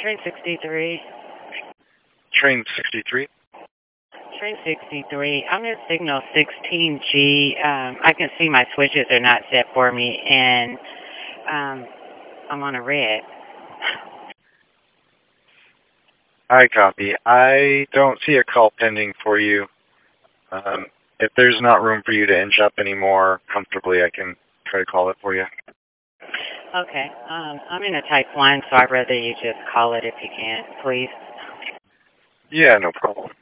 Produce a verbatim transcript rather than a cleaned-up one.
Train sixty-three. Train sixty-three? Train sixty-three. I'm in signal sixteen G. Um, I can see my switches are not set for me, and um, I'm on a red. I copy. I don't see a call pending for you. Um, if there's not room for you to inch up any more comfortably, I can try to call it for you. Okay. Um, I'm in a type one, so I'd rather you just call it if you can, please. Yeah, no problem.